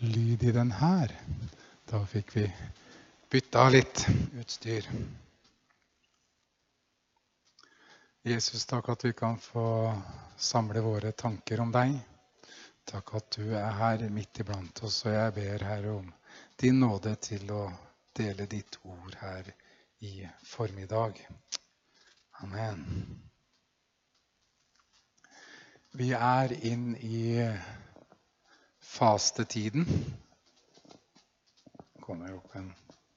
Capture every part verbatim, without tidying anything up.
lyd i den her. Da fikk vi bytta litt utstyr. Jesus, takk at vi kan få samle våre tanker om deg. Takk at du er her midt iblant oss, og jeg ber Herre om din nåde til å dele ditt ord her i formiddag. Amen. Vi er inn i fastetiden. Kommer opp en.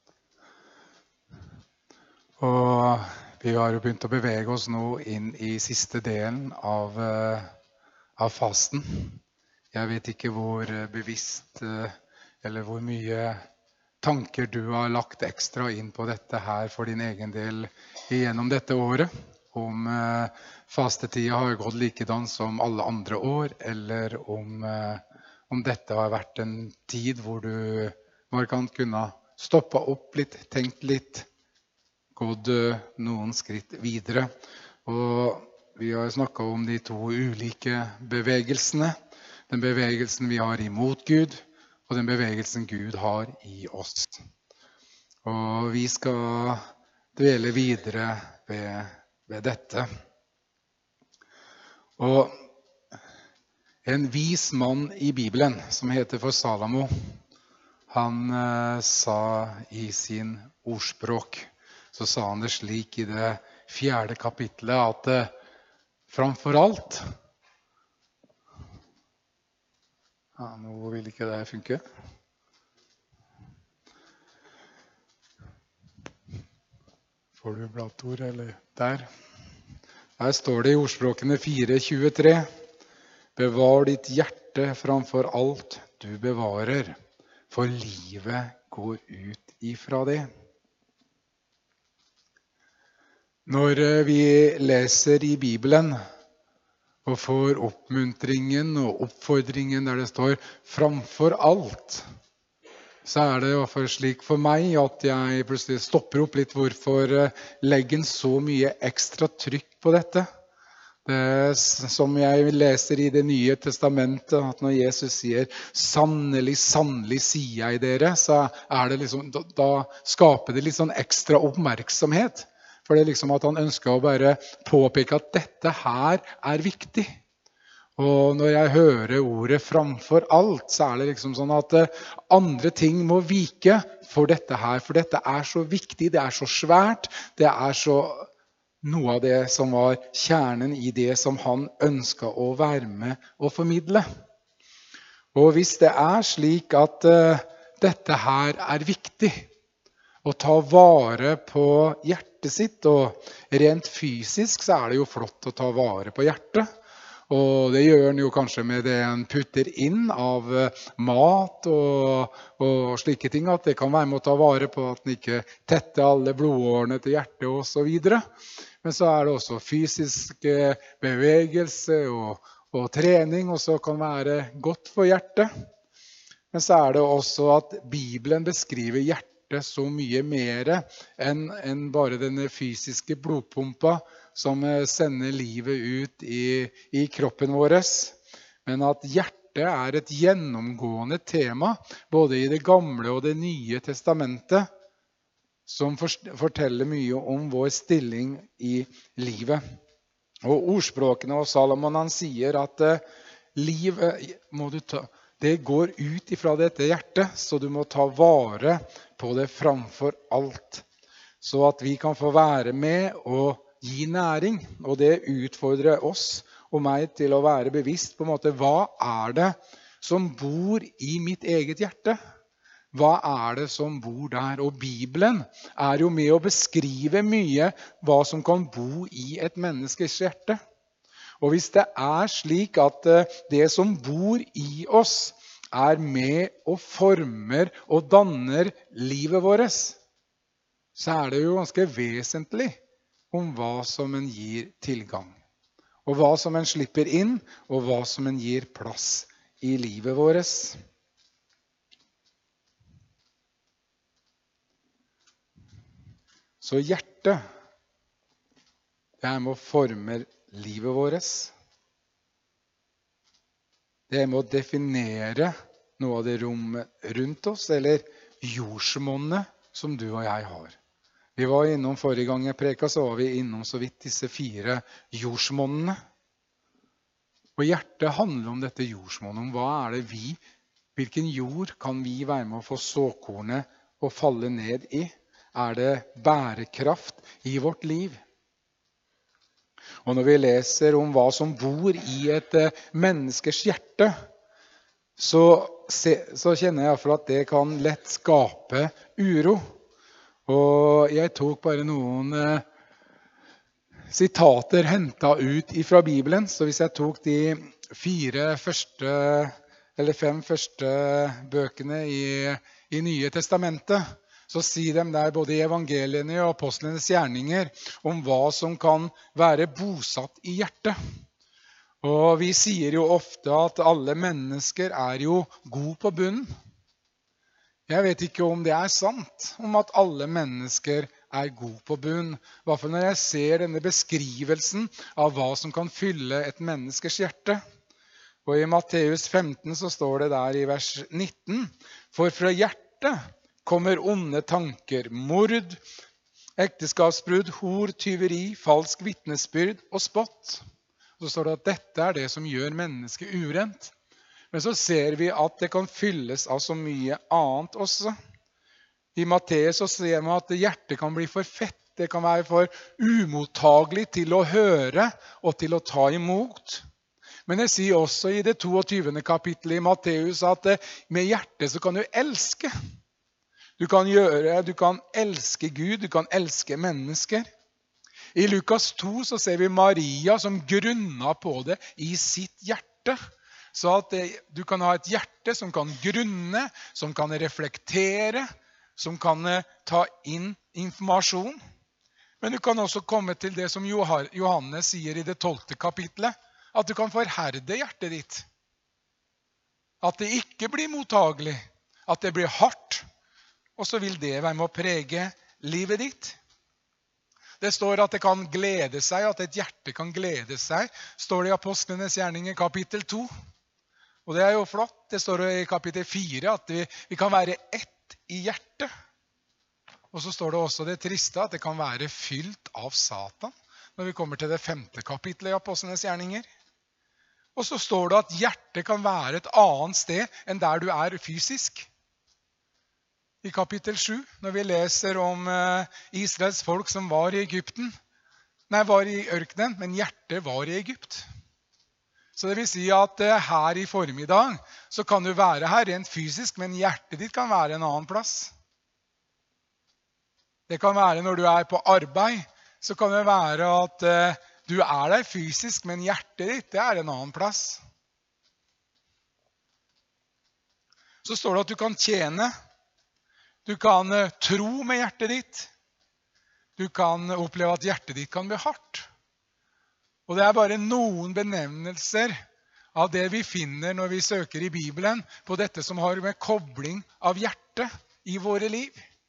Og vi har jo begynt å bevege oss nå inn i siste delen av, av fasten. Jeg vet ikke hvor bevisst eller hvor mye tanker du har lagt ekstra inn på dette her for din egen del gjennom dette året. Om eh, fastetida har gått likedan som alle andre år, eller om, eh, om dette har vært en tid hvor du bare kan kunne stoppe opp litt, tenkt litt, gått eh, noen skritt videre. Og vi har snakket om de to ulike bevegelsene. Den bevegelsen vi har imot Gud, og den bevegelsen Gud har i oss. Og vi skal dvele videre ved, ved dette. Og en vis mann i Bibelen, som heter for Salomo, han eh, sa i sin ordspråk, så sa han det slik i det fjerde kapitlet, at eh, framfor alt, ja, nå vil ikke det funke. Får du blattord, eller der? Her står det i ordspråkene fire tjuetre. Bevar ditt hjerte framfor alt du bevarer, for livet går ut ifra det. Når vi leser i Bibelen, og får oppmuntringen og oppfordringen der det står framfor alt, så er det i hvert fall slik for meg at jeg plutselig stopper opp litt. Hvorfor legger en så mye ekstra trykk på dette? Det er som jeg leser i Det nye testamentet, at når Jesus sier sannelig, sannelig sier jeg dere, så er det liksom, da, da skaper det litt sånn ekstra oppmerksomhet. For det er liksom at han ønsker å bare påpeke at dette her er viktig. Og når jeg hører ordet framfor alt, så er det liksom sånn at andre ting må vike for dette her. For dette er så viktig, det er så svært, det er så noe av det som var kjernen i det som han ønsket å være med og formidle. Og hvis det er slik at uh, dette her er viktig, å ta vare på hjertet sitt, og rent fysisk så er det jo flott å ta vare på hjertet. Og det gjør en jo kanskje med det en putter inn av mat og, og slike ting, at det kan være med å ta vare på at en ikke tetter alle blodårene til hjertet og så videre. Men så er det også fysisk bevegelse og, og trening, og så kan være godt for hjertet. Men så er det også at Bibelen beskriver hjertet så mye mer enn, enn bare denne fysiske blodpumpa som sender livet ut i, i kroppen vår. Men at hjertet er et gjennomgående tema, både i det gamle og det nye testamentet, som forteller mye om vår stilling i livet. Og ordspråkene og Salomon, han sier at livet må du ta, det går ut ifra dette hjertet, så du må ta vare på det framfor alt. Så at vi kan få være med og gi næring, og det utfordrer oss og meg til å være bevisst på en måte, hva er det som bor i mitt eget hjerte? Hva er det som bor der? Og Bibelen er jo med å beskrive mye hva som kan bo i et menneskes hjerte. Og hvis det er slik at det som bor i oss er med og former og danner livet vårt, så er det jo ganske vesentlig om hva som en gir tilgang. Og hva som en slipper inn, og hva som en gir plass i livet vårt. Så hjertet, det er med å forme livet vårt. Det er med å definere noe av det rommet rundt oss, eller jordsmonnet som du og jeg har. Vi var innom forrige gang jeg preka, så var vi innom så vidt disse fire jordsmonnene. Og hjertet handler om dette jordsmonnet, om hva er det vi, hvilken jord kan vi være med å få såkornet og falle ned i? Er det bærekraft i vårt liv? Og når vi leser om hva som bor i et menneskers hjerte, så, se, så kjenner jeg i hvert fall at det kan lett skape uro. Og jeg tok bare noen eh, sitater hentet ut fra Bibelen. Så hvis jeg tok de fire første, eller fem første bøkene i, i Nye Testamentet, så sier de der både i evangeliene og apostlenes gjerninger om hva som kan være bosatt i hjertet. Og vi sier jo ofte at alle mennesker er jo gode på bunnen. Jeg vet ikke om det er sant, om at alle mennesker er gode på bunn. I hvert fall når jeg ser denne beskrivelsen av hva som kan fylle et menneskers hjerte. Og i Matteus femten så står det der i vers nitten, for fra hjertet kommer onde tanker, mord, ekteskapsbrudd, hor, tyveri, falsk vitnesbyrd og spott. Så står det at dette er det som gjør mennesket urent. Men så ser vi at det kan fylles av så mye annet også. I Matteus så ser vi at hjertet kan bli for fett, det kan være for umottagelig til å høre og til å ta imot. Men jeg sier også i det toogtyvende kapittelet i Matteus at med hjertet så kan du elske. Du kan gjøre, du kan elske Gud, du kan elske mennesker. I Lukas to så ser vi Maria som grunna på det i sitt hjerte. Så at det, du kan ha et hjerte som kan grunne, som kan reflektere, som kan ta inn informasjon. Men du kan også komme til det som Johannes sier i det tolvte kapitlet, at du kan forherde hjertet ditt. At det ikke blir mottagelig, at det blir hardt. Og så vil det være med å prege livet ditt. Det står at det kan glede seg, at et hjerte kan glede seg. Står det i Apostlenes gjerninger kapittel to. Og det er jo flott. Det står i kapittel fire at vi, vi kan være ett i hjertet. Og så står det også det triste at det kan være fylt av Satan. Når vi kommer til det femte kapittelet i Apostlenes gjerninger. Og så står det at hjertet kan være et annet sted enn der du er fysisk. I kapittel sju, når vi leser om Israels folk som var i Egypten. Nei, var i ørkenen, men hjertet var i Egypt. Så det vil si at her i formiddag så kan du være her rent fysisk, men hjertet ditt kan være en annen plass. Det kan være når du er på arbeid, så kan det være at du er der fysisk, men hjertet ditt det er en annen plass. Så står det at du kan tjene. Du kan tro med hjertet ditt. Du kan oppleve at hjertet ditt kan bli hardt. Og det er bare noen benevnelser av det vi finner når vi søker i Bibelen på dette som har med kobling av hjertet i våre liv.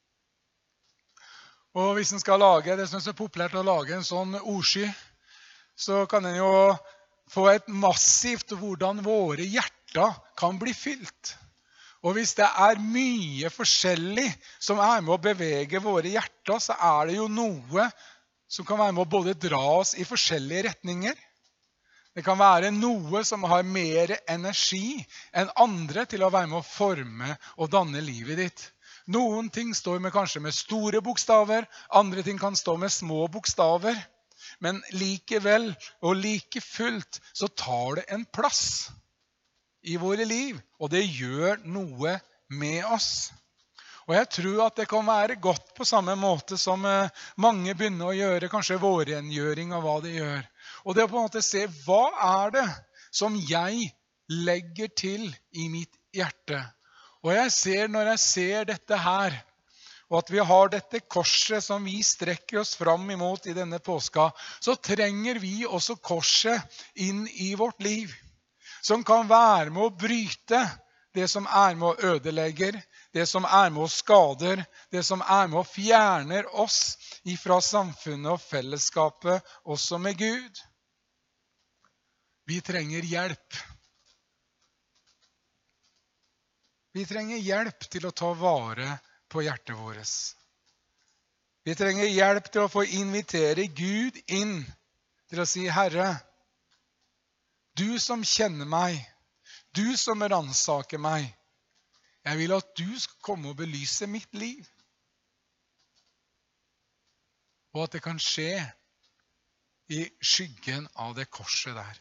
Og hvis en skal lage, det som er så populært å lage en sånn ordsky, så kan en jo få et massivt hvordan våre hjerter kan bli fylt. Og hvis det er mye forskjellig som er med å bevege våre hjerter, så er det jo noe som kan være med å både dra oss i forskjellige retninger. Det kan være noe som har mer energi enn andre til å være med å forme og danne livet ditt. Noen ting står med kanskje med store bokstaver, andre ting kan stå med små bokstaver. Men likevel og like fullt så tar det en plass i våre liv, og det gjør noe med oss. Og jeg tror at det kan være godt på samme måte som mange begynner å gjøre, kanskje vårrengjøring av hva de gjør. Og det er på en måte å se, hva er det som jeg legger til i mitt hjerte? Og jeg ser, når jeg ser dette her, og at vi har dette korset som vi strekker oss fram imot i denne påska, så trenger vi også korset inn i vårt liv. Som kan være med å bryte det som er med å ødelegger, det som er med å skader, det som er med å fjerner oss ifra samfunnet og fellesskapet, også med Gud. Vi trenger hjelp. Vi trenger hjelp til å ta vare på hjertet vårt. Vi trenger hjelp til å få invitere Gud inn til å si, Herre, du som kjenner meg, du som ransaker meg, jeg vil at du skal komme og belyse mitt liv. Og at det kan skje i skyggen av det korset der.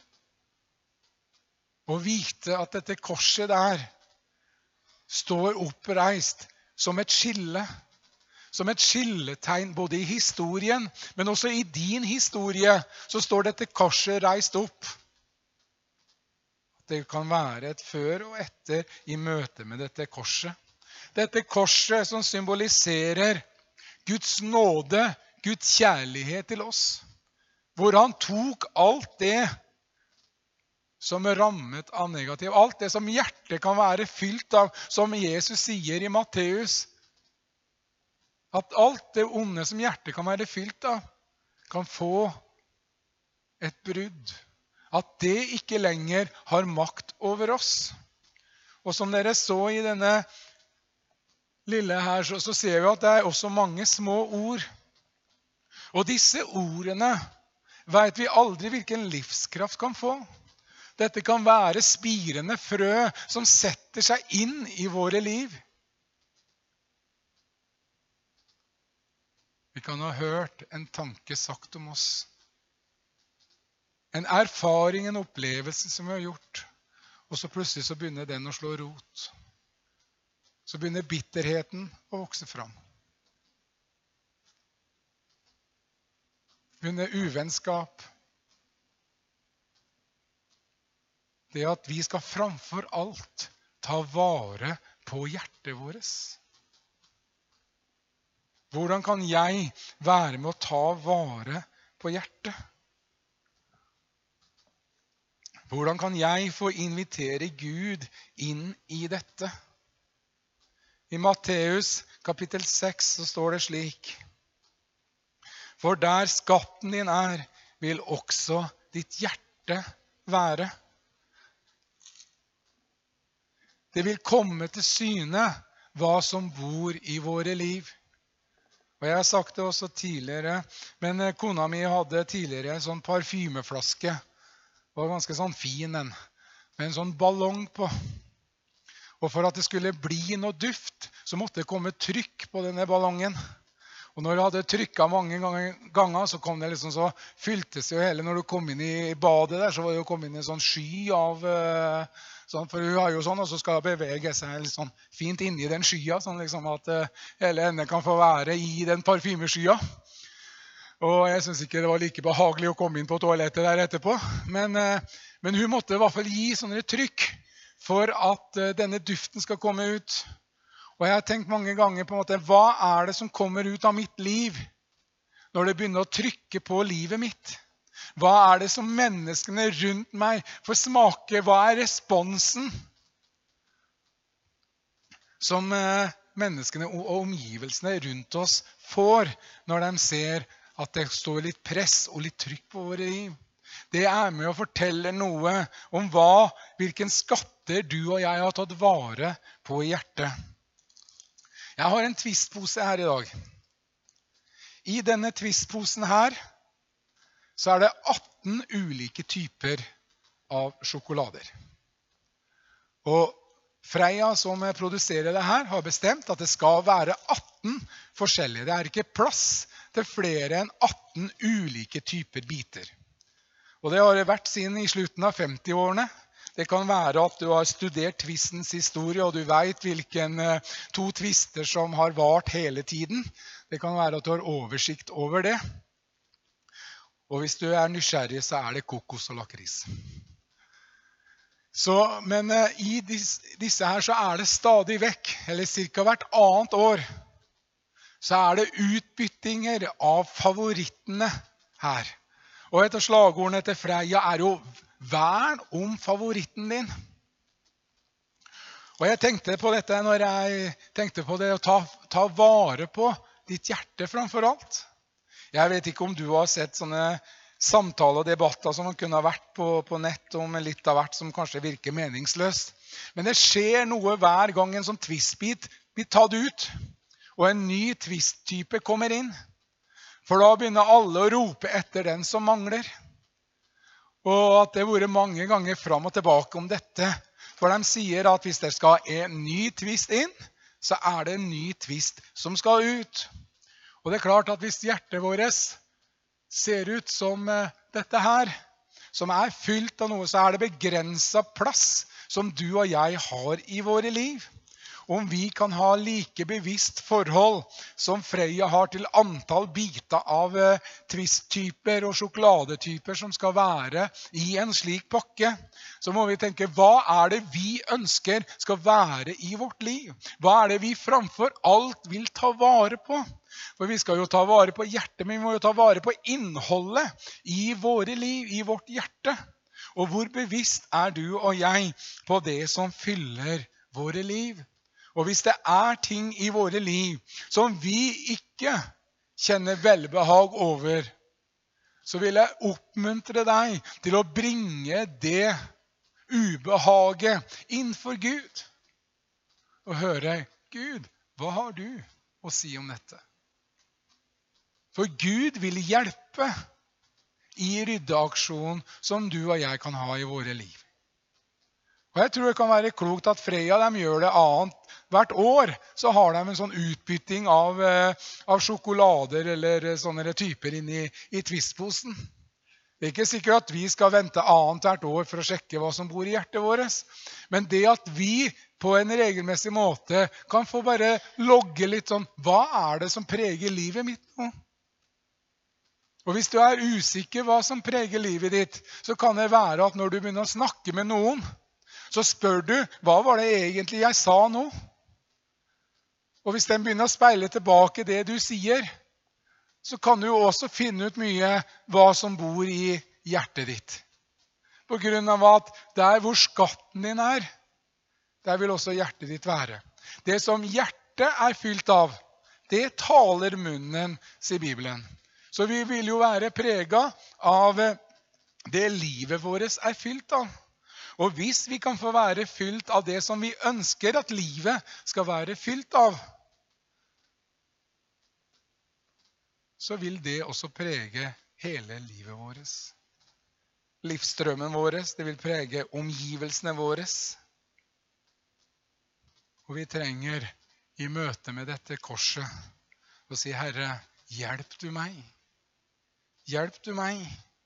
Og vite at dette korset der står oppreist som et skille, som et skilletegn både i historien, men også i din historie, så står dette korset reist opp. Det kan være et før og etter i møte med dette korset. Dette korset som symboliserer Guds nåde, Guds kjærlighet til oss. Hvor han tok alt det som er rammet av negativ. Alt det som hjertet kan være fylt av, som Jesus sier i Matteus. At alt det onde som hjertet kan være fylt av, kan få et brudd. At det ikke lenger har makt over oss. Og som dere så i denne lille her, så, så ser vi at det er også mange små ord. Og disse ordene vet vi aldri hvilken livskraft kan få. Dette kan være spirende frø som setter seg inn i våre liv. Vi kan ha hørt en tanke sagt om oss. En erfaring, en opplevelse som vi har gjort. Og så plutselig så begynner den å slå rot. Så begynner bitterheten å vokse fram. Begynner uvennskap. Det at vi skal framfor alt ta vare på hjertet vårt. Hvordan kan jeg være med å ta vare på hjertet? Hvordan kan jeg få invitere Gud inn i dette? I Matteus kapittel seks så står det slik. For der skatten din er, vil også ditt hjerte være. Det vil komme til syne hva som bor i våre liv. Og jeg har sagt det også tidligere, men kona mi hadde tidligere en sånn parfymeflaske. Det var ganske sånn fin den, med en sånn ballong på. Og for at det skulle bli noe duft, så måtte det komme trykk på denne ballongen. Og når du hadde trykket mange ganger, så kom det liksom så, fyltes jo hele, når du kom inn i badet der, så var det jo kommet inn en sånn sky av, sånn, for hun har jo sånn, og så skal det bevege seg litt sånn fint inni den skya, sånn liksom at hele henne kan få være i den parfymeskya. Og jeg synes ikke det var like behagelig å komme inn på toalettet der etterpå. Men, men hun måtte i hvert fall gi sånne trykk for at denne duften skal komme ut. Og jeg har tenkt mange ganger på en måte, hva er det som kommer ut av mitt liv når det begynner å trykke på livet mitt? Hva er det som menneskene rundt meg får smake? Hva er responsen som menneskene og omgivelsene rundt oss får når de ser at det står litt press og litt trykk på våre liv? Det er med å fortelle noe om hva, hvilken skatter du og jeg har tatt vare på i hjertet. Jeg har en twistpose her i dag. I denne twistposen her, så er det atten ulike typer av sjokolader. Og Freia som produserer det her har bestemt at det skal være atten forskjellige. Det er ikke plass til flere enn atten ulike typer biter. Og det har det vært siden i slutten av femti-årene. Det kan være at du har studert twistens historie, og du vet hvilken to twister som har vart hele tiden. Det kan være at du har oversikt over det. Og hvis du er nysgjerrig, så er det kokos og lakris. Så, men uh, i disse, disse her så er det stadig vekk, eller cirka hvert annet år, så er det utbyttinger av favorittene her. Og et av slagordene til Freia er jo vern om favoritten din. Og jeg tenkte på dette når jeg tenkte på det å ta, ta vare på ditt hjerte framfor alt. Jeg vet ikke om du har sett sånne samtaler og debatter som man kunne ha vært på, på nett om litt av hvert som kanskje virker meningsløst. Men det skjer noe hver gang en sånn tvistbit blir tatt ut, og en ny tvisttype kommer inn. For da begynner alle å rope etter den som mangler. Og at det har vært mange ganger fram og tilbake om dette. For de sier at hvis det skal en ny tvist inn, så er det en ny tvist som skal ut. Og det er klart at hvis hjertet vårt ser ut som dette her, som er fylt av noe, så er det begrenset plass som du og jeg har i våre liv. Om vi kan ha like bevisst forhold som Freia har til antall biter av twisttyper og sjokoladetyper som skal være i en slik pakke, så må vi tenke, hva er det vi ønsker skal være i vårt liv? Hva er det vi framfor alt vil ta vare på? For vi skal jo ta vare på hjertet, men vi må jo ta vare på innholdet i våre liv, i vårt hjerte. Og hvor bevisst er du og jeg på det som fyller våre liv? Og hvis det er ting i våre liv som vi ikke kjenner velbehag over, så vil jeg oppmuntre deg til å bringe det ubehaget innfor Gud. Og høre, Gud, hva har du å si om dette? For Gud vil hjelpe i ryddeaksjonen som du og jeg kan ha i våre liv. Og jeg tror det kan være klokt at Freia de gjør det annet. Hvert år så har de en sånn utbytting av, av sjokolader eller sånne typer inn i, i twistposen. Det er ikke sikkert at vi skal vente annet hvert år for å sjekke hva som bor i hjertet vårt. Men det at vi på en regelmessig måte kan få bare logge litt sånn, hva er det som preger livet mitt nå? Og hvis du er usikker hva som preger livet ditt, så kan det være at når du begynner å snakke med noen, så spør du, hva var det egentlig jeg sa nå? Og hvis den begynner å speile tilbake det du sier, så kan du også finne ut mye hva som bor i hjertet ditt. På grunn av at der hvor skatten din er, der vil også hjertet ditt være. Det som hjertet er fylt av, det taler munnen, sier Bibelen. Så vi vil jo være preget av det livet vårt er fylt av. Og hvis vi kan få være fylt av det som vi ønsker at livet skal være fylt av, så vil det også prege hele livet vårt. Livsstrømmen vår, det vil prege omgivelsene våre. Og vi trenger i møte med dette korset å si, Herre, hjelp du meg. Hjelp du meg.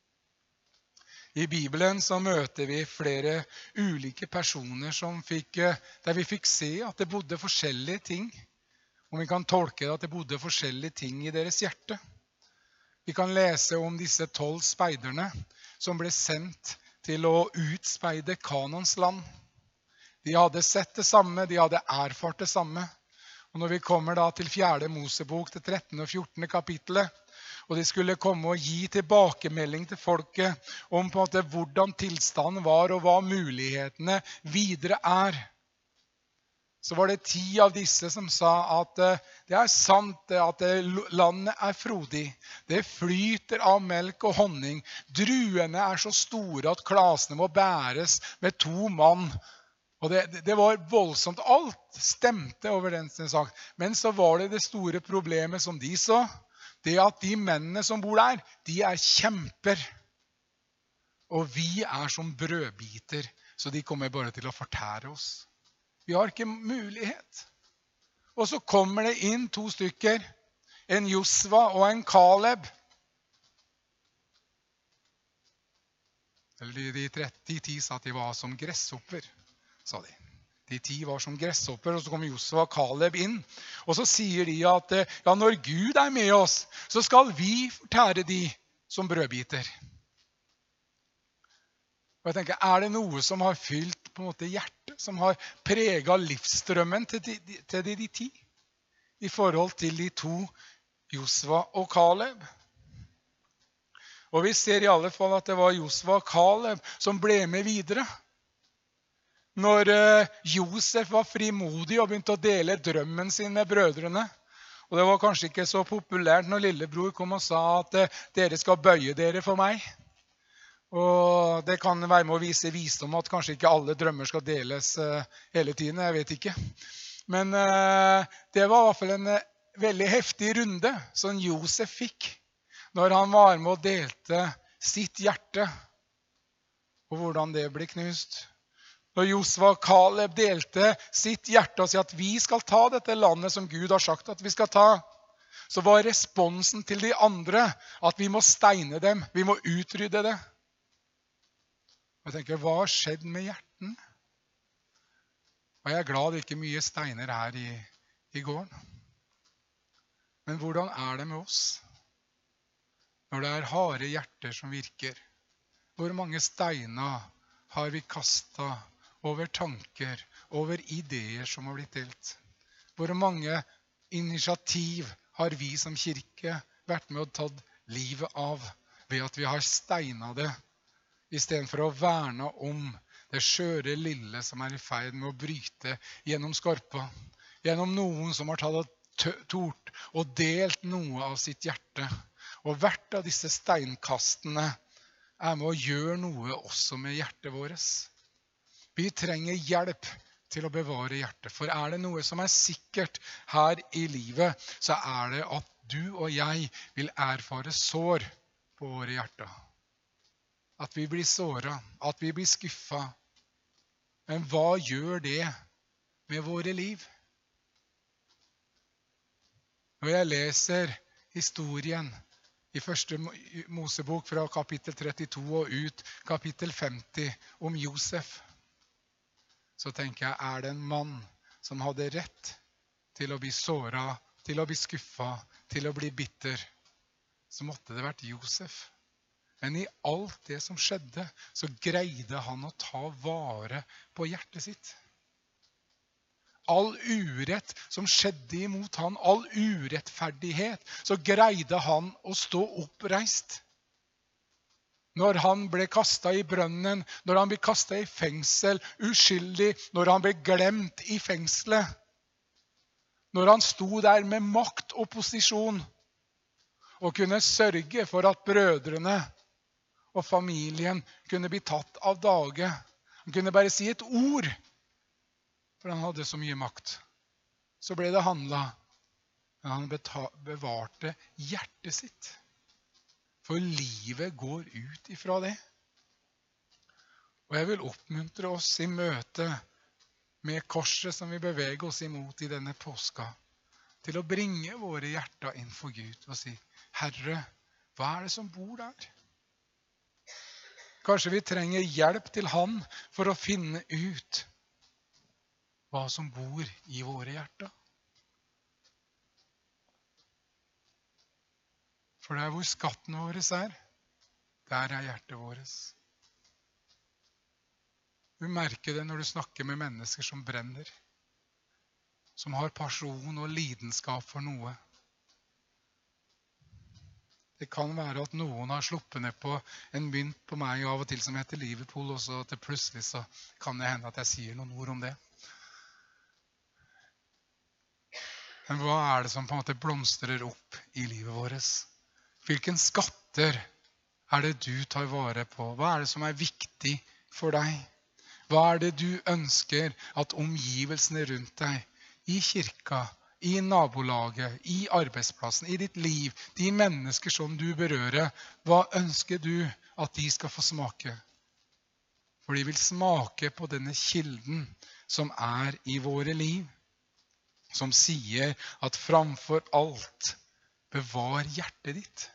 I Bibelen så møter vi flere ulike personer som fikk, der vi fikk se at det bodde forskjellige ting. Og vi kan tolke det at det bodde forskjellige ting i deres hjerte. Vi kan lese om disse tolv speiderne som ble sendt til å utspeide Kanans land. De hadde sett det samme, de hadde erfart det samme. Og når vi kommer da til fjerde Mosebok, til trettende og fjortende kapittelet, og de skulle komme og gi tilbakemelding til folket om på en måte hvordan tilstanden var og hva mulighetene videre er. Så var det ti av disse som sa at det er sant at landet er frodig. Det flyter av melk og honning. Druene er så store at klasene må bæres med to mann. Og det, det var voldsomt. Alt stemte over den sak. Men så var det det store problemet som de så. Det at de mennene som bor der, de er kjemper. Og vi er som brødbiter, så de kommer bare til å fortære oss. Vi har ikke mulighet. Og så kommer det inn to stykker, en Josva og en Kaleb. Eller de, de, de ti sa at de var som gresshopper, sa de. De ti var som gresshopper, og så kommer Josva og Kaleb inn. Og så sier de at ja, når Gud er med oss, så skal vi fortære de som brødbiter. Og jeg tenker, er det noe som har fylt på en måte hjertet, som har preget livsstrømmen til de, til de, de ti? I forhold til de to, Josva og Kaleb. Og vi ser i alle fall at det var Josva og Kaleb som ble med videre. Når Josef var frimodig og begynte å dele drømmen sin med brødrene, Og det var kanskje ikke så populært når lillebror kom og sa at eh, dere skal bøye dere for meg. Og det kan være med å vise visdom at kanskje ikke alle drømmer skal deles eh, hele tiden, jeg vet ikke. Men eh, det var i hvert fall en eh, veldig heftig runde som Josef fikk når han var med og delte sitt hjerte, og hvordan det ble knust. Når Josva og Kaleb delte sitt hjerte og sa at vi skal ta dette landet som Gud har sagt at vi skal ta, så var responsen til de andre at vi må steine dem, vi må utrydde det. Jeg tenker, hva har skjedd med hjerten? Og jeg er glad det ikke er mye steiner her i, i gården. Men hvordan er det med oss? Når det er harde hjerter som virker, hvor mange steiner har vi kastet over tanker, over ideer som har blitt delt? Hvor mange initiativ har vi som kirke vært med og tatt livet av ved at vi har steinet det, i stedet for å verne om det skjøre lille som er i ferd med å bryte gjennom skorpa, gjennom noen som har tatt tort og delt noe av sitt hjerte. Og hvert av disse steinkastene er med å gjøre noe også med hjertet vårt. Vi trenger hjelp til å bevare hjertet. For er det noe som er sikkert her i livet, så er det at du og jeg vil erfare sår på våre hjerter. At vi blir såret, at vi blir skuffet. Men hva gjør det med våre liv? Når jeg leser historien i første Mosebok fra kapittel trettito og ut kapittel femti om Josef, så tenker jeg, er det en mann som hadde rett til å bli såret, til å bli skuffet, til å bli bitter, så måtte det vært Josef. Men i alt det som skjedde, så greide han å ta vare på hjertet sitt. All urett som skjedde imot han, all urettferdighet, så greide han å stå oppreist. Når han ble kastet i brønnen, når han ble kastet i fengsel, uskyldig, når han ble glemt i fengselet. Når han sto der med makt og posisjon, og kunne sørge for at brødrene og familien kunne bli tatt av dage. Han kunne bare si et ord, for han hadde så mye makt. Så ble det handlet, men han bevarte hjertet sitt. For livet går ut ifra det. Og jeg vil oppmuntre oss i møte med korset som vi beveger oss imot i denne påska, til å bringe våre hjerter inn for Gud og si, Herre, hva er det som bor der? Kanskje vi trenger hjelp til Han for å finne ut hva som bor i våre hjerter. For det er hvor skatten vår er, der er hjertet vårt. Du merker det når du snakker med mennesker som brenner, som har pasjon og lidenskap for noe. Det kan være at noen har sluppet ned på en mynt på meg av og til som heter Liverpool, og så til plutselig så kan det hende at jeg sier noen ord om det. Men hva er det som på en måte blomstrer opp i livet vårt? Hvilken skatter er det du tar vare på? Hva er det som er viktig for deg? Hva er det du ønsker at omgivelsene rundt deg, i kirka, i nabolaget, i arbeidsplassen, i ditt liv, de mennesker som du berører, hva ønsker du at de skal få smake? For de vil smake på denne kilden som er i våre liv, som sier at framfor alt, bevar hjertet ditt.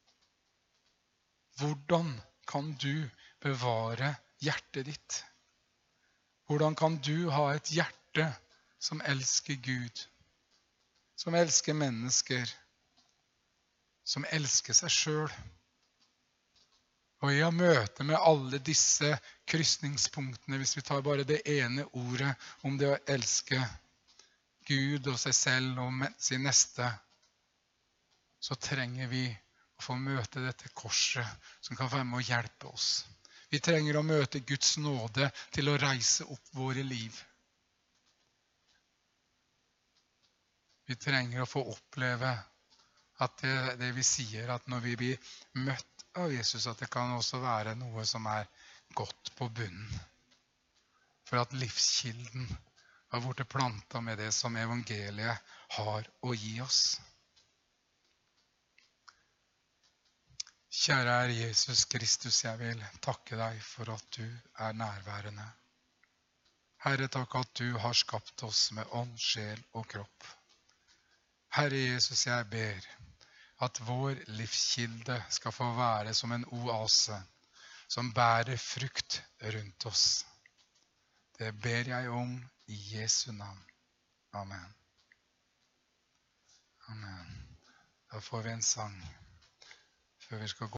Hvordan kan du bevare hjertet ditt? Hvordan kan du ha et hjerte som elsker Gud, som elsker mennesker, som elsker seg selv? Og i møte med alle disse krysningspunktene, hvis vi tar bare det ene ordet om det å elske Gud og seg selv og sin neste, så trenger vi å få møte dette korset som kan være med å hjelpe oss. Vi trenger å møte Guds nåde til å reise opp våre liv. Vi trenger å få oppleve at det, det vi sier, at når vi blir møtt av Jesus, at det kan også være noe som er godt på bunnen. For at livskilden har blitt plantet med det som evangeliet har å gi oss. Kjære Herre Jesus Kristus, jeg vil takke deg for at du er nærværende. Herre, takk at du har skapt oss med ånd, sjel og kropp. Herre Jesus, jeg ber at vår livskilde skal få være som en oase som bærer frukt rundt oss. Det ber jeg om i Jesu navn. Amen. Amen. Da får vi en sang før vi skal gå.